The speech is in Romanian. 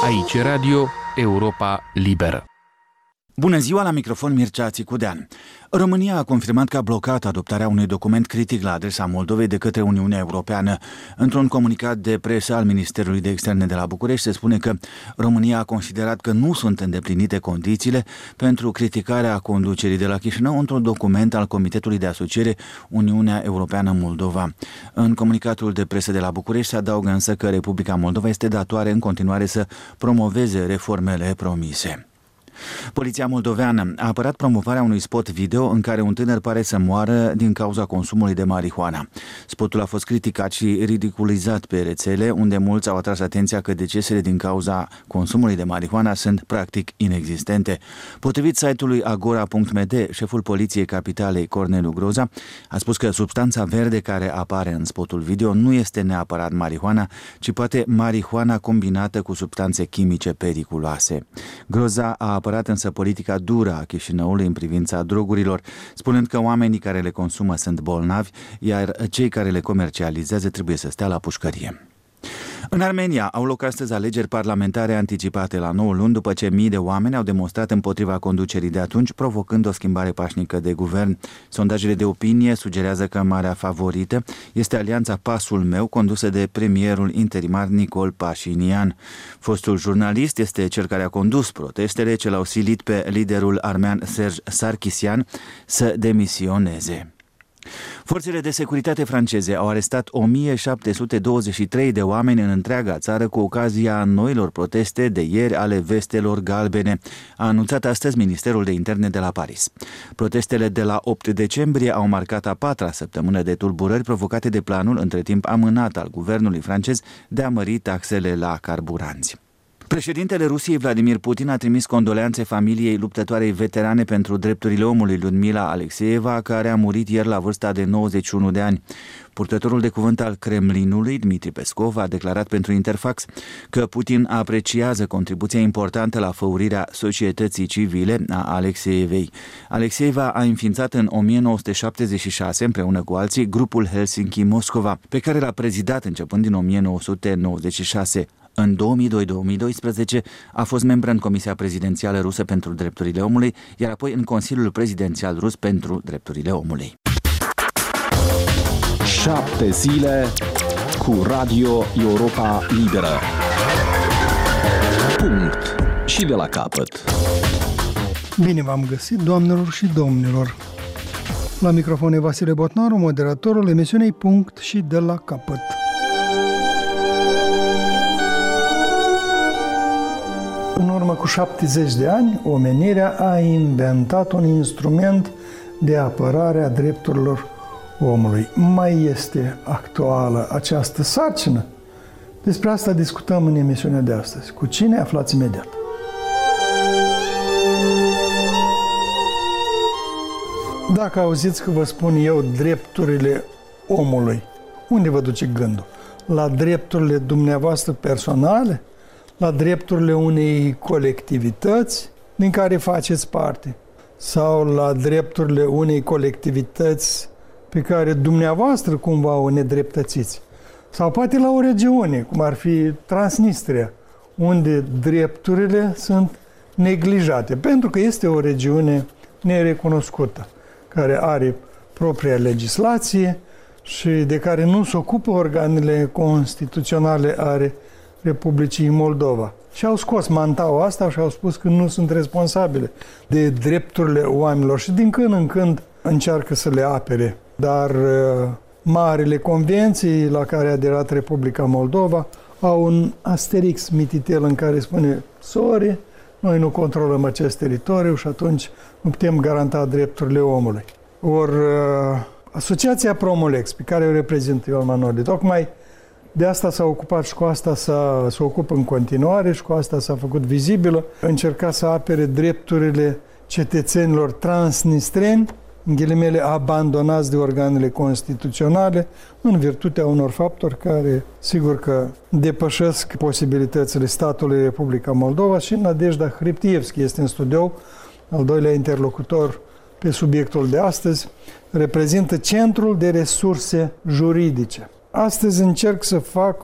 Aici Radio Europa Liberă. Bună ziua, la microfon Mircea Țicudean. România a confirmat că a blocat adoptarea unui document critic la adresa Moldovei de către Uniunea Europeană. Într-un comunicat de presă al Ministerului de Externe de la București se spune că România a considerat că nu sunt îndeplinite condițiile pentru criticarea conducerii de la Chișinău într-un document al Comitetului de Asociere Uniunea Europeană-Moldova. În comunicatul de presă de la București se adaugă însă că Republica Moldova este datoare în continuare să promoveze reformele promise. Poliția moldoveană a apărat promovarea unui spot video în care un tânăr pare să moară din cauza consumului de marihuana. Spotul a fost criticat și ridiculizat pe rețele, unde mulți au atras atenția că decesele din cauza consumului de marihuana sunt practic inexistente. Potrivit site-ului agora.md, șeful Poliției Capitalei Corneliu Groza a spus că substanța verde care apare în spotul video nu este neapărat marihuana, ci poate marihuana combinată cu substanțe chimice periculoase. Groza a apărat însă politica dură a Chișinăului în privința drogurilor, spunând că oamenii care le consumă sunt bolnavi, iar cei care le comercializează trebuie să stea la pușcărie. În Armenia au loc astăzi alegeri parlamentare anticipate la 9 luni după ce mii de oameni au demonstrat împotriva conducerii de atunci, provocând o schimbare pașnică de guvern. Sondajele de opinie sugerează că marea favorită este alianța Pasul Meu, condusă de premierul interimar Nicol Pașinian. Fostul jurnalist este cel care a condus protestele ce l-au silit pe liderul armean Serge Sarkisian să demisioneze. Forțele de securitate franceze au arestat 1723 de oameni în întreaga țară cu ocazia noilor proteste de ieri ale vestelor galbene, a anunțat astăzi Ministerul de Interne de la Paris. Protestele de la 8 decembrie au marcat a patra săptămână de tulburări provocate de planul între timp amânat al guvernului francez de a mări taxele la carburanți. Președintele Rusiei Vladimir Putin a trimis condoleanțe familiei luptătoarei veterane pentru drepturile omului Ludmila Alexeeva, care a murit ieri la vârsta de 91 de ani. Purtătorul de cuvânt al Kremlinului, Dmitri Peskov, a declarat pentru Interfax că Putin apreciază contribuția importantă la făurirea societății civile a Alexeevei. Alexeeva a înființat în 1976, împreună cu alții, grupul Helsinki-Moscova, pe care l-a prezidat începând din 1996. În 2002-2012 a fost membră în Comisia Prezidențială Rusă pentru Drepturile Omului, iar apoi în Consiliul Prezidențial Rus pentru Drepturile Omului. 7 zile cu Radio Europa Liberă. Punct. Și de la capăt. Bine v-am găsit, doamnelor și domnilor. La microfon e Vasile Botnaru, moderatorul emisiunii Punct și de la capăt. În urmă cu 70 de ani, omenirea a inventat un instrument de apărare a drepturilor omului. Mai este actuală această sarcină? Despre asta discutăm în emisiunea de astăzi. Cu cine? Aflați imediat. Dacă auziți că vă spun eu drepturile omului, unde vă duce gândul? La drepturile dumneavoastră personale? La drepturile unei colectivități din care faceți parte? Sau la drepturile unei colectivități pe care dumneavoastră cumva o nedreptățiți? Sau poate la o regiune, cum ar fi Transnistria, unde drepturile sunt neglijate, pentru că este o regiune nerecunoscută, care are propria legislație și de care nu se ocupă organele constituționale ale Republicii Moldova. Și au scos mantaua asta și au spus că nu sunt responsabile de drepturile oamenilor și din când în când încearcă să le apere. Dar marile convenții la care a aderat Republica Moldova au un asterix mititel în care spune: sorry, noi nu controlăm acest teritoriu și atunci nu putem garanta drepturile omului. Ori Asociația Promolex, pe care o reprezint eu, Manoli, tocmai de asta s-a ocupat și cu asta se ocupă în continuare și cu asta s-a făcut vizibilă. Încerca să apere drepturile cetățenilor transnistreni, în ghilimele abandonați de organele constituționale, în virtutea unor faptori care, sigur că depășesc posibilitățile statului Republica Moldova. Și Nadejda Hriptievski este în studio, al doilea interlocutor pe subiectul de astăzi, reprezintă Centrul de Resurse Juridice. Astăzi încerc să fac